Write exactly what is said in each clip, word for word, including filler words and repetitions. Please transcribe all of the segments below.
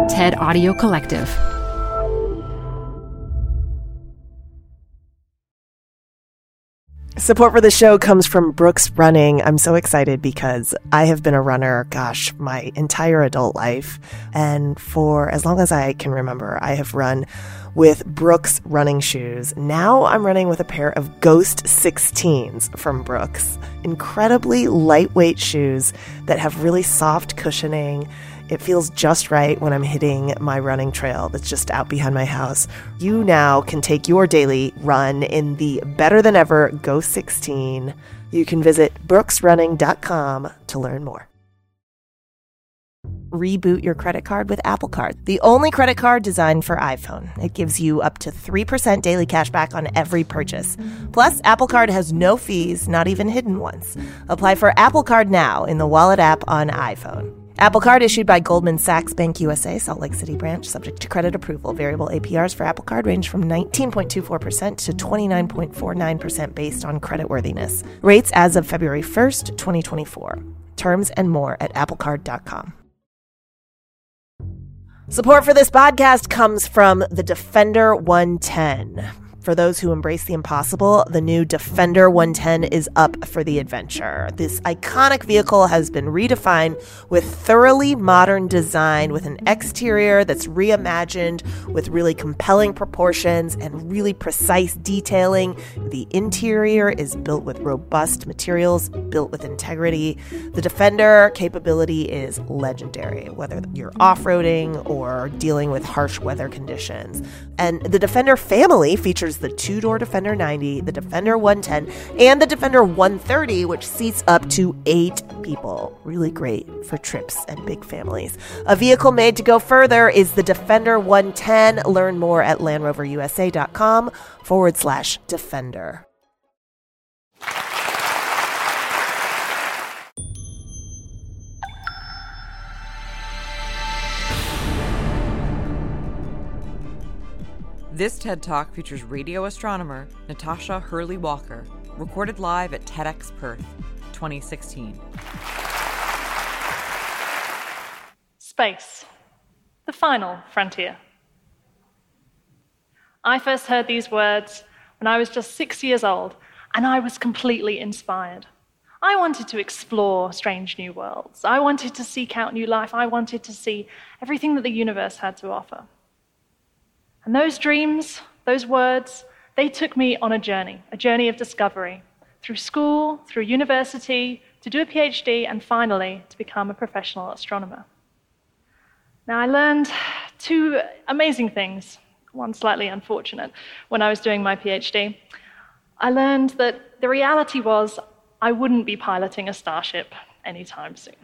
TED Audio Collective. Support for the show comes from Brooks Running. I'm so excited because I have been a runner, gosh, my entire adult life. And for as long as I can remember, I have run with Brooks running shoes. Now I'm running with a pair of Ghost sixteens from Brooks. Incredibly lightweight shoes that have really soft cushioning. It feels just right when I'm hitting my running trail that's just out behind my house. You now can take your daily run in the better than ever Ghost sixteen. You can visit brooks running dot com to learn more. Reboot your credit card with Apple Card, the only credit card designed for iPhone. It gives you up to three percent daily cash back on every purchase. Plus, Apple Card has no fees, not even hidden ones. Apply for Apple Card now in the Wallet app on iPhone. Apple Card issued by Goldman Sachs Bank U S A, Salt Lake City branch, subject to credit approval. Variable A P Rs for Apple Card range from nineteen point two four percent to twenty-nine point four nine percent based on creditworthiness. Rates as of February first, twenty twenty-four. Terms and more at apple card dot com. Support for this podcast comes from the Defender one ten. For those who embrace the impossible, the new Defender one ten is up for the adventure. This iconic vehicle has been redefined with thoroughly modern design, with an exterior that's reimagined with really compelling proportions and really precise detailing. The interior is built with robust materials, built with integrity. The Defender capability is legendary, whether you're off-roading or dealing with harsh weather conditions. And the Defender family features the two-door Defender ninety, the Defender one ten, and the Defender one thirty, which seats up to eight people. Really great for trips and big families. A vehicle made to go further is the Defender one ten. Learn more at landroverusa.com forward slash Defender. This TED Talk features radio astronomer Natasha Hurley-Walker, recorded live at TEDx Perth, twenty sixteen. Space, the final frontier. I first heard these words when I was just six years old, and I was completely inspired. I wanted to explore strange new worlds. I wanted to seek out new life. I wanted to see everything that the universe had to offer. And those dreams, those words, they took me on a journey, a journey of discovery, through school, through university, to do a PhD, and finally to become a professional astronomer. Now, I learned two amazing things, one slightly unfortunate, when I was doing my PhD. I learned that the reality was I wouldn't be piloting a starship anytime soon.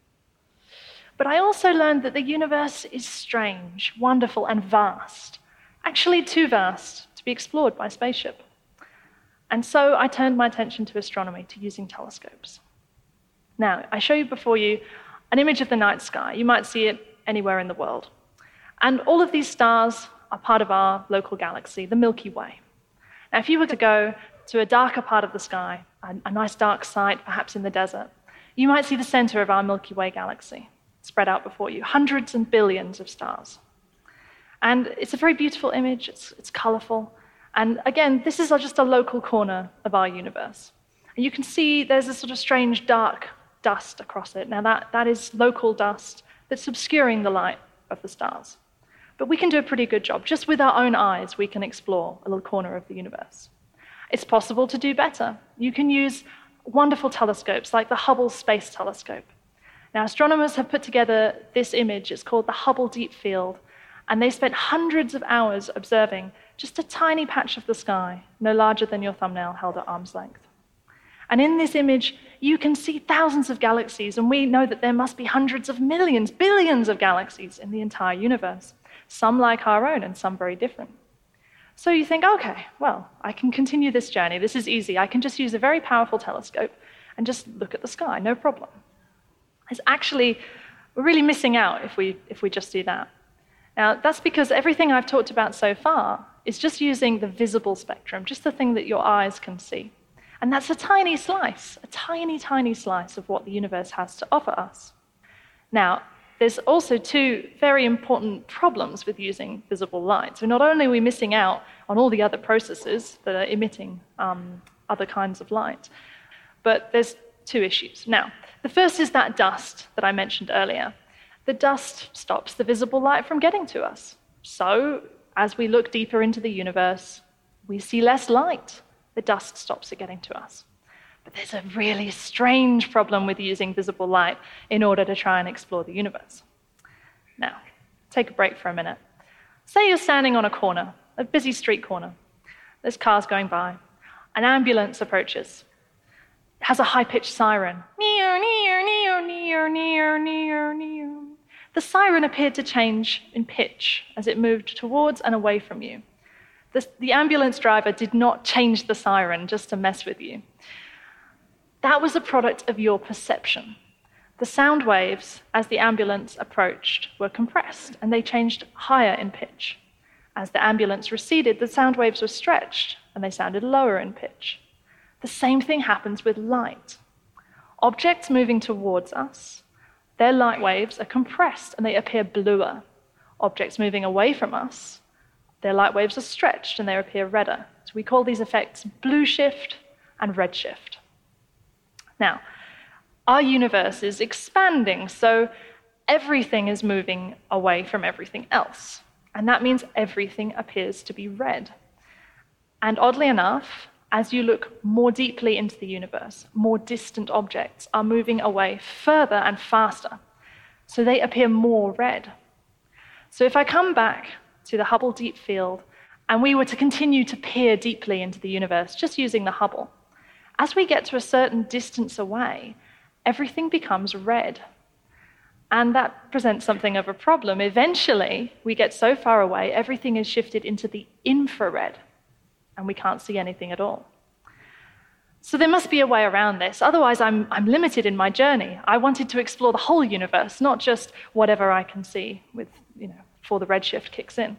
But I also learned that the universe is strange, wonderful, and vast. Actually too vast to be explored by spaceship. And so I turned my attention to astronomy, to using telescopes. Now, I show you before you an image of the night sky. You might see it anywhere in the world. And all of these stars are part of our local galaxy, the Milky Way. Now, if you were to go to a darker part of the sky, a, a nice dark site, perhaps in the desert, you might see the center of our Milky Way galaxy spread out before you, hundreds and billions of stars. And it's a very beautiful image, it's, it's colorful. And again, this is just a local corner of our universe. And you can see there's a sort of strange dark dust across it. Now that, that is local dust that's obscuring the light of the stars. But we can do a pretty good job. Just with our own eyes, we can explore a little corner of the universe. It's possible to do better. You can use wonderful telescopes like the Hubble Space Telescope. Now, astronomers have put together this image. It's called the Hubble Deep Field. And they spent hundreds of hours observing just a tiny patch of the sky, no larger than your thumbnail held at arm's length. And in this image, you can see thousands of galaxies, and we know that there must be hundreds of millions, billions of galaxies in the entire universe, some like our own and some very different. So you think, okay, well, I can continue this journey. This is easy. I can just use a very powerful telescope and just look at the sky, no problem. It's actually, we're really missing out if we, if we just do that. Now, that's because everything I've talked about so far is just using the visible spectrum, just the thing that your eyes can see. And that's a tiny slice, a tiny, tiny slice of what the universe has to offer us. Now, there's also two very important problems with using visible light. So not only are we missing out on all the other processes that are emitting um, other kinds of light, but there's two issues. Now, the first is that dust that I mentioned earlier. The dust stops the visible light from getting to us. So as we look deeper into the universe, we see less light. The dust stops it getting to us. But there's a really strange problem with using visible light in order to try and explore the universe. Now, take a break for a minute. Say you're standing on a corner, a busy street corner. There's cars going by. An ambulance approaches. It has a high-pitched siren. Near, near, near, near, near, near, near. The siren appeared to change in pitch as it moved towards and away from you. The, the ambulance driver did not change the siren just to mess with you. That was a product of your perception. The sound waves, as the ambulance approached, were compressed, and they changed higher in pitch. As the ambulance receded, the sound waves were stretched, and they sounded lower in pitch. The same thing happens with light. Objects moving towards us, their light waves are compressed, and they appear bluer. Objects moving away from us, their light waves are stretched, and they appear redder. So we call these effects blue shift and red shift. Now, our universe is expanding, so everything is moving away from everything else. And that means everything appears to be red. And oddly enough, as you look more deeply into the universe, more distant objects are moving away further and faster, so they appear more red. So if I come back to the Hubble Deep Field, and we were to continue to peer deeply into the universe, just using the Hubble, as we get to a certain distance away, everything becomes red. And that presents something of a problem. Eventually, we get so far away, everything is shifted into the infrared, and we can't see anything at all. So there must be a way around this. Otherwise, I'm, I'm limited in my journey. I wanted to explore the whole universe, not just whatever I can see with, you know, before the redshift kicks in.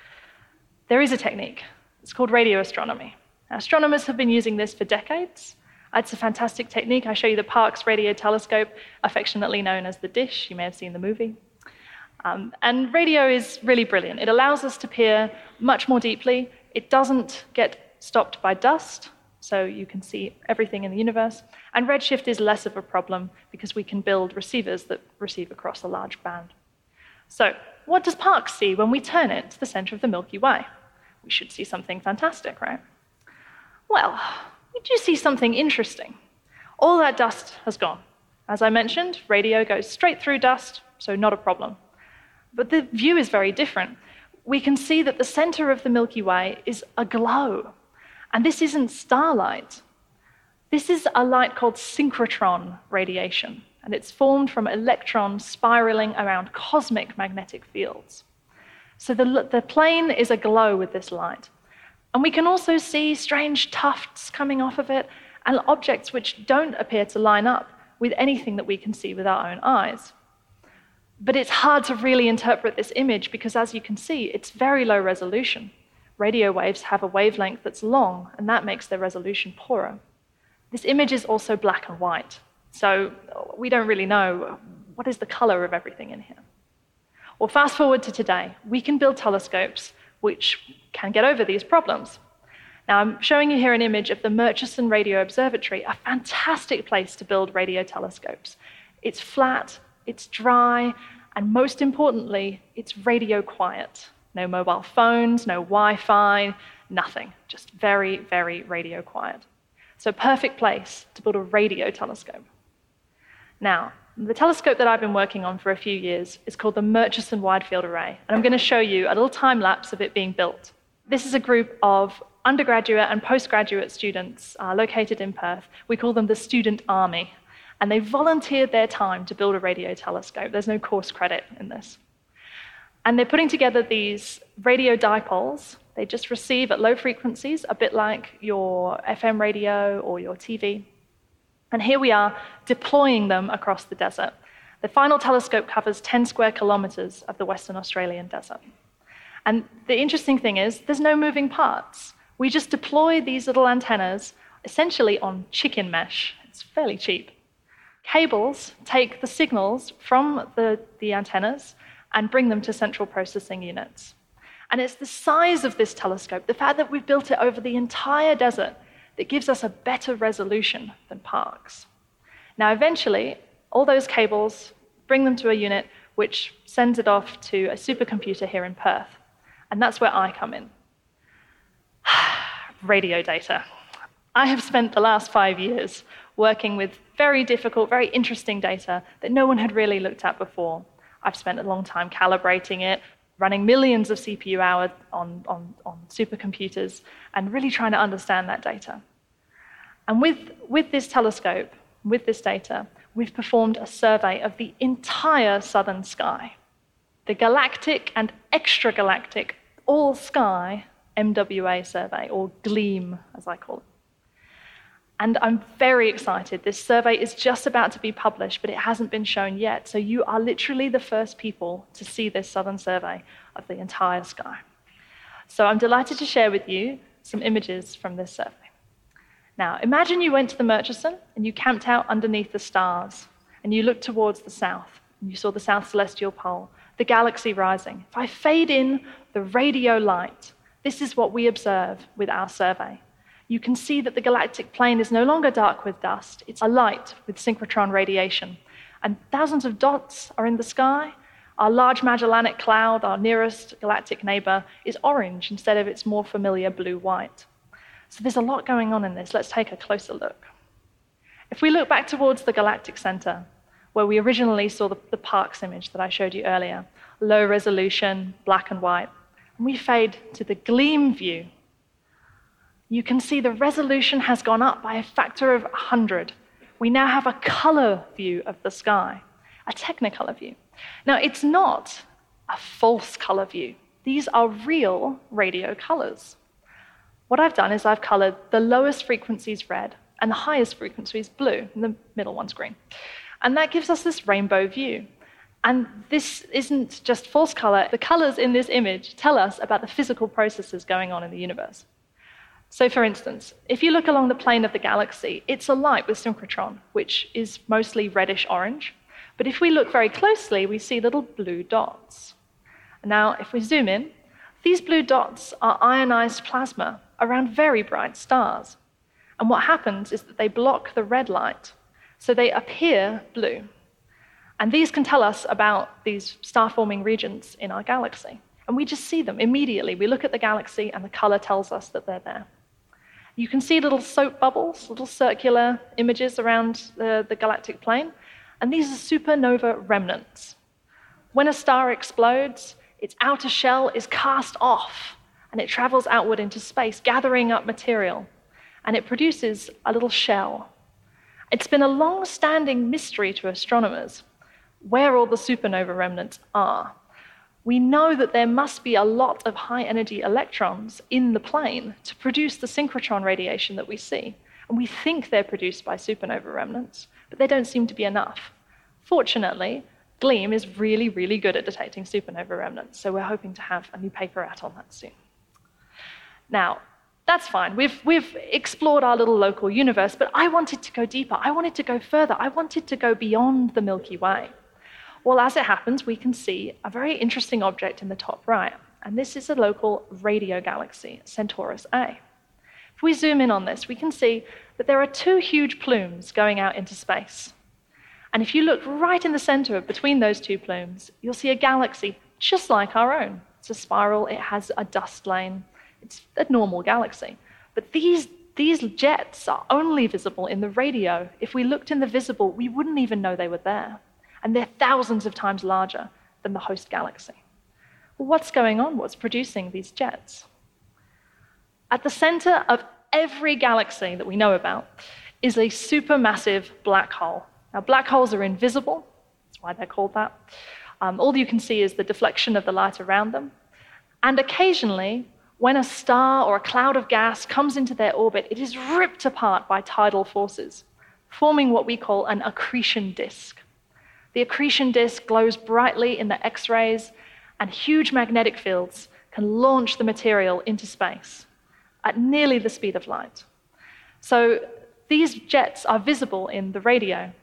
There is a technique. It's called radio astronomy. Astronomers have been using this for decades. It's a fantastic technique. I show you the Parkes Radio Telescope, affectionately known as the Dish. You may have seen the movie. Um, and radio is really brilliant. It allows us to peer much more deeply. It doesn't get stopped by dust, so you can see everything in the universe. And redshift is less of a problem because we can build receivers that receive across a large band. So what does Parkes see when we turn it to the center of the Milky Way? We should see something fantastic, right? Well, we do see something interesting. All that dust has gone. As I mentioned, radio goes straight through dust, so not a problem. But the view is very different. We can see that the center of the Milky Way is aglow. And this isn't starlight. This is a light called synchrotron radiation, and it's formed from electrons spiraling around cosmic magnetic fields. So the, the plane is aglow with this light. And we can also see strange tufts coming off of it and objects which don't appear to line up with anything that we can see with our own eyes. But it's hard to really interpret this image because, as you can see, it's very low resolution. Radio waves have a wavelength that's long, and that makes their resolution poorer. This image is also black and white, so we don't really know what is the color of everything in here. Well, fast forward to today. We can build telescopes which can get over these problems. Now, I'm showing you here an image of the Murchison Radio Observatory, a fantastic place to build radio telescopes. It's flat, it's dry, and most importantly, it's radio quiet. No mobile phones, no Wi-Fi, nothing. Just very, very radio quiet. So perfect place to build a radio telescope. Now, the telescope that I've been working on for a few years is called the Murchison Wide Field Array, and I'm going to show you a little time lapse of it being built. This is a group of undergraduate and postgraduate students uh, located in Perth. We call them the Student Army, and they volunteered their time to build a radio telescope. There's no course credit in this. And they're putting together these radio dipoles. They just receive at low frequencies, a bit like your F M radio or your T V. And here we are deploying them across the desert. The final telescope covers ten square kilometers of the Western Australian desert. And the interesting thing is, there's no moving parts. We just deploy these little antennas essentially on chicken mesh. It's fairly cheap. Cables take the signals from the, the antennas and bring them to central processing units. And it's the size of this telescope, the fact that we've built it over the entire desert, that gives us a better resolution than Parkes. Now, eventually, all those cables bring them to a unit which sends it off to a supercomputer here in Perth. And that's where I come in. Radio data. I have spent the last five years working with very difficult, very interesting data that no one had really looked at before. I've spent a long time calibrating it, running millions of C P U hours on, on, on supercomputers, and really trying to understand that data. And with, with this telescope, with this data, we've performed a survey of the entire southern sky, the galactic and extragalactic all-sky M W A survey, or GLEAM, as I call it. And I'm very excited. This survey is just about to be published, but it hasn't been shown yet. So you are literally the first people to see this southern survey of the entire sky. So I'm delighted to share with you some images from this survey. Now, imagine you went to the Murchison and you camped out underneath the stars and you looked towards the south and you saw the South Celestial Pole, the galaxy rising. If I fade in the radio light, this is what we observe with our survey. You can see that the galactic plane is no longer dark with dust. It's alight with synchrotron radiation. And thousands of dots are in the sky. Our Large Magellanic Cloud, our nearest galactic neighbor, is orange instead of its more familiar blue-white. So there's a lot going on in this. Let's take a closer look. If we look back towards the galactic center, where we originally saw the, the Parkes image that I showed you earlier, low resolution, black and white, and we fade to the GLEAM view, you can see the resolution has gone up by a factor of one hundred. We now have a color view of the sky, a technicolor view. Now, it's not a false color view. These are real radio colors. What I've done is I've colored the lowest frequencies red and the highest frequencies blue, and the middle one's green. And that gives us this rainbow view. And this isn't just false color. The colors in this image tell us about the physical processes going on in the universe. So for instance, if you look along the plane of the galaxy, it's alight with synchrotron, which is mostly reddish-orange. But if we look very closely, we see little blue dots. Now, if we zoom in, these blue dots are ionized plasma around very bright stars. And what happens is that they block the red light, so they appear blue. And these can tell us about these star-forming regions in our galaxy. And we just see them immediately. We look at the galaxy, and the color tells us that they're there. You can see little soap bubbles, little circular images around the, the galactic plane, and these are supernova remnants. When a star explodes, its outer shell is cast off, and it travels outward into space, gathering up material, and it produces a little shell. It's been a long-standing mystery to astronomers where all the supernova remnants are. We know that there must be a lot of high-energy electrons in the plane to produce the synchrotron radiation that we see. And we think they're produced by supernova remnants, but they don't seem to be enough. Fortunately, GLEAM is really, really good at detecting supernova remnants, so we're hoping to have a new paper out on that soon. Now, that's fine. We've, we've explored our little local universe, but I wanted to go deeper. I wanted to go further. I wanted to go beyond the Milky Way. Well, as it happens, we can see a very interesting object in the top right, and this is a local radio galaxy, Centaurus A. If we zoom in on this, we can see that there are two huge plumes going out into space. And if you look right in the center between those two plumes, you'll see a galaxy just like our own. It's a spiral, it has a dust lane, it's a normal galaxy. But these, these jets are only visible in the radio. If we looked in the visible, we wouldn't even know they were there. And they're thousands of times larger than the host galaxy. Well, what's going on? What's producing these jets? At the center of every galaxy that we know about is a supermassive black hole. Now, black holes are invisible. That's why they're called that. Um, all you can see is the deflection of the light around them. And occasionally, when a star or a cloud of gas comes into their orbit, it is ripped apart by tidal forces, forming what we call an accretion disk. The accretion disk glows brightly in the X-rays, and huge magnetic fields can launch the material into space at nearly the speed of light. So these jets are visible in the radio,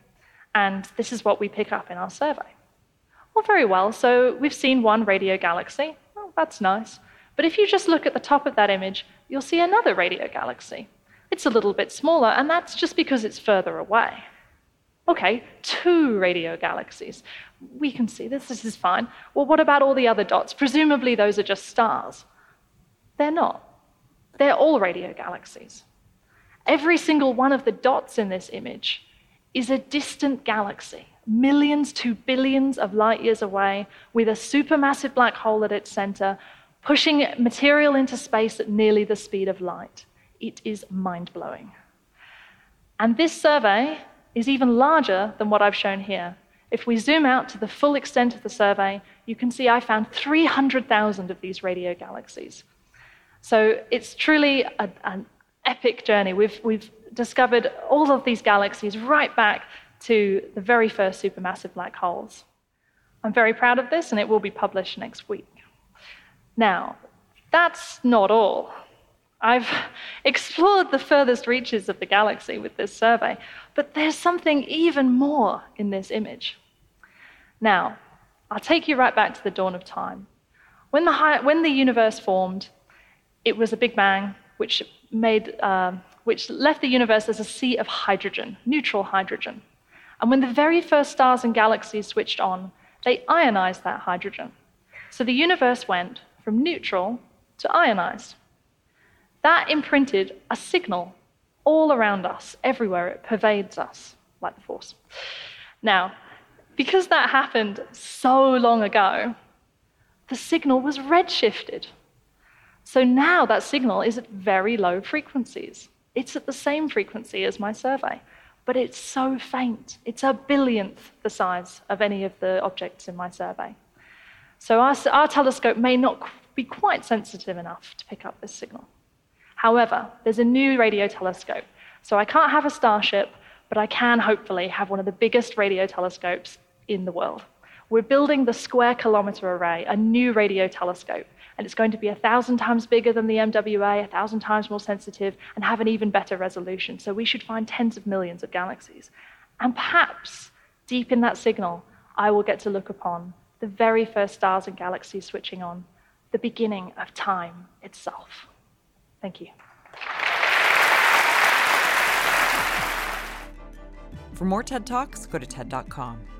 And this is what we pick up in our survey. Well, very well. So we've seen one radio galaxy. Well, that's nice. But if you just look at the top of that image, you'll see another radio galaxy. It's a little bit smaller, and that's just because it's further away. Okay, two radio galaxies. We can see this, this is fine. Well, what about all the other dots? Presumably those are just stars. They're not. They're all radio galaxies. Every single one of the dots in this image is a distant galaxy, millions to billions of light years away, with a supermassive black hole at its center, pushing material into space at nearly the speed of light. It is mind-blowing. And this survey is even larger than what I've shown here. If we zoom out to the full extent of the survey, you can see I found three hundred thousand of these radio galaxies. So it's truly a, an epic journey. We've, we've discovered all of these galaxies right back to the very first supermassive black holes. I'm very proud of this, and it will be published next week. Now, that's not all. I've explored the furthest reaches of the galaxy with this survey, but there's something even more in this image. Now, I'll take you right back to the dawn of time. When the, high, when the universe formed, it was a Big Bang, which, made, uh, which left the universe as a sea of hydrogen, neutral hydrogen. And when the very first stars and galaxies switched on, they ionized that hydrogen. So the universe went from neutral to ionized. That imprinted a signal all around us, everywhere. It pervades us, like the Force. Now, because that happened so long ago, the signal was redshifted. So now that signal is at very low frequencies. It's at the same frequency as my survey, but it's so faint. It's a billionth the size of any of the objects in my survey. So our, our telescope may not be quite sensitive enough to pick up this signal. However, there's a new radio telescope, so I can't have a Starship, but I can hopefully have one of the biggest radio telescopes in the world. We're building the Square Kilometre Array, a new radio telescope, and it's going to be a thousand times bigger than the M W A, a thousand times more sensitive, and have an even better resolution. So we should find tens of millions of galaxies. And perhaps, deep in that signal, I will get to look upon the very first stars and galaxies switching on, the beginning of time itself. Thank you. For more TED Talks, go to TED dot com.